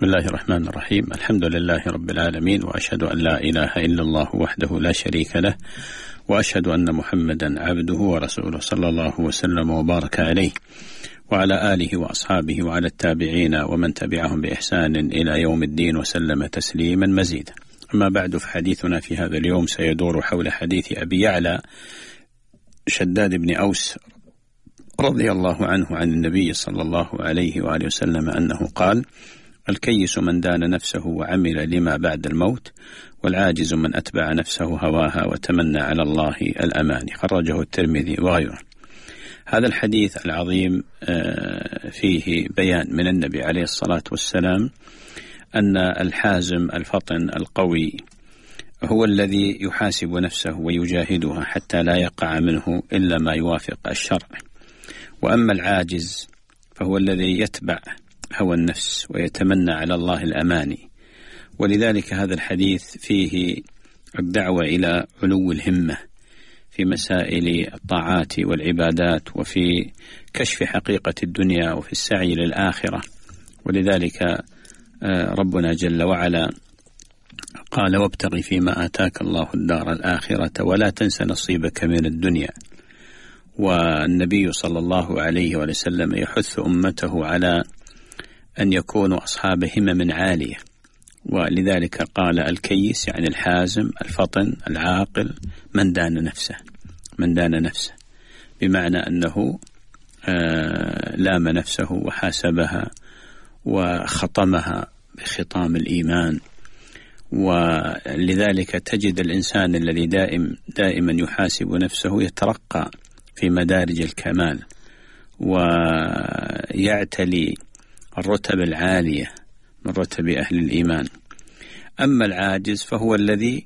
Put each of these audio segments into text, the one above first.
بسم الله الرحمن الرحيم. الحمد لله رب العالمين، وأشهد أن لا إله إلا الله وحده لا شريك له، وأشهد أن محمدا عبده ورسوله صلى الله وسلم وبارك عليه وعلى آله وأصحابه وعلى التابعين ومن تبعهم بإحسان إلى يوم الدين وسلم تسليما مزيدا. أما بعد، فحديثنا في هذا اليوم سيدور حول حديث أبي يعلى شداد بن أوس رضي الله عنه عن النبي صلى الله عليه وآله وسلم أنه قال: الكيس من دان نفسه وعمل لما بعد الموت، والعاجز من أتبع نفسه هواها وتمنى على الله الأماني. خرجه الترمذي وغيره. هذا الحديث العظيم فيه بيان من النبي عليه الصلاة والسلام أن الحازم الفطن القوي هو الذي يحاسب نفسه ويجاهدها حتى لا يقع منه إلا ما يوافق الشرع، وأما العاجز فهو الذي يتبع هوى النفس ويتمنى على الله الأماني. ولذلك هذا الحديث فيه الدعوة إلى علو الهمة في مسائل الطاعات والعبادات، وفي كشف حقيقة الدنيا، وفي السعي للآخرة. ولذلك ربنا جل وعلا قال: وابتغ فيما آتاك الله الدار الآخرة ولا تنس نصيبك من الدنيا. والنبي صلى الله عليه وسلم يحث أمته على أن يكونوا أصحاب همم عالية، ولذلك قال: الكيس يعني الحازم الفطن العاقل من دان نفسه، بمعنى أنه لام نفسه وحاسبها وخطمها بخطام الإيمان. ولذلك تجد الإنسان الذي دائما يحاسب نفسه يترقى في مدارج الكمال ويعتلي الرتب العالية من رتب أهل الإيمان. أما العاجز فهو الذي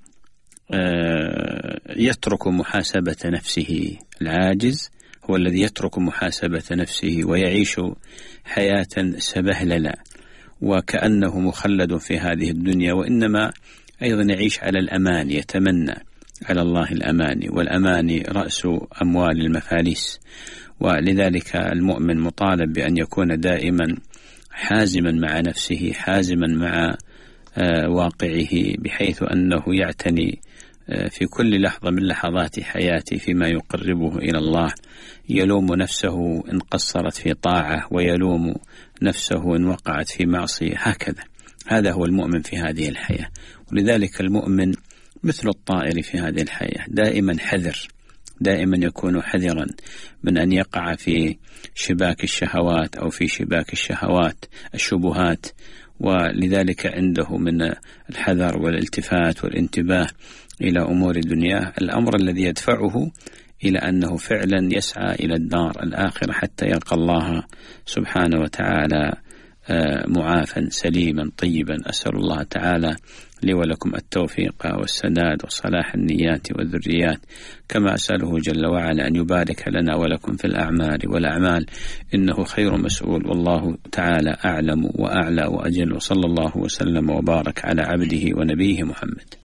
يترك محاسبة نفسه. العاجز هو الذي يترك محاسبة نفسه ويعيش حياة سبهللة وكأنه مخلد في هذه الدنيا، وإنما أيضا يعيش على الأمان، يتمنى على الله الأماني، والأماني رأس أموال المفاليس. ولذلك المؤمن مطالب بأن يكون دائما حازما مع نفسه، حازما مع واقعه، بحيث أنه يعتني في كل لحظة من لحظات حياته فيما يقربه إلى الله، يلوم نفسه إن قصرت في طاعة، ويلوم نفسه إن وقعت في معصية. هكذا هذا هو المؤمن في هذه الحياة. ولذلك المؤمن مثل الطائر في هذه الحياة، دائما حذر، دائما يكون حذرا من أن يقع في شباك الشهوات أو في شباك الشبهات. ولذلك عنده من الحذر والالتفات والانتباه إلى أمور الدنيا الأمر الذي يدفعه إلى أنه فعلا يسعى إلى الدار الآخرة حتى يلقى الله سبحانه وتعالى معافا سليما طيبا. أسأل الله تعالى لي ولكم التوفيق والسداد وصلاح النيات والذريات، كما أسأله جل وعلا أن يبارك لنا ولكم في الأعمال والأعمال، إنه خير مسؤول، والله تعالى أعلم وأعلى وأجل. وصلى الله وسلم وبارك على عبده ونبيه محمد.